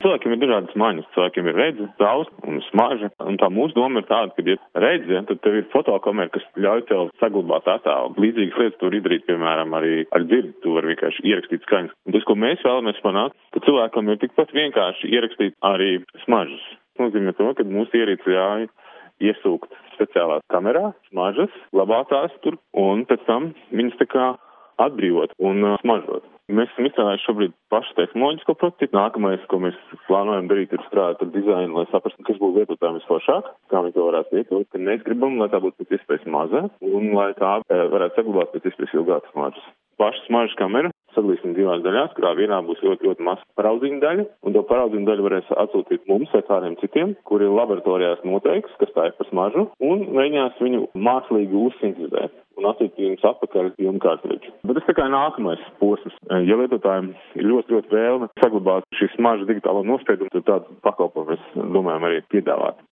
Cilvēkiem ir dažādas maiņas. Cilvēkiem ir redze, tausta un smarža. Un tā mūsu doma ir tāda, ka, ja redze, tad tev ir fotokamera, kas ļauj tev saglabāt attēlu. Līdzīgas lietas tu vari izdarīt, piemēram, arī ar dzirdi. Tu vari vienkārši ierakstīt skaņas. Un tas, ko mēs vēlamies panākt, ka cilvēkam ir tikpat vienkārši ierakstīt arī smaržas. Tas nozīmē to, ka mūsu ierīce ļauj iesūkt speciālā kamerā smaržas, glabāt tās tur, un pēc tam viņas tā kā atbrīvot un smaržot. Mēs esam izstrādājuši šobrīd pašu tehnoloģisko prototipu. Nākamais, ko mēs plānojam darīt, ir strādāt ar dizainu, lai saprastu, kas būtu lietotājiem visforšāk, kā viņi to varētu lietot. Ka mēs gribam, lai tā būtu pēc iespējas mazā un lai tā varētu saglabāt pēc iespējas ilgākas smaržas. Pašu smaržas kameru sadalīsim divās daļās, kurā vienā būs ļoti maza paraudzīņa daļa, un to paraudzīņu daļu varēs atsūtīt mums vai kādiem citiem, kuri laboratorijās noteiks, kas tā ir par smaržu, un mēģinās viņu mākslīgi uzsintezēt un atsūtīt jums atpakaļ pilnu kārtridžu. Bet tas tā kā nākamais posms. Ja lietotājiem ir ļoti vēlme saglabāt šī smarža digitālo nospiedumu, tad tādu pakalpojumu mēs domājam arī piedāvāt.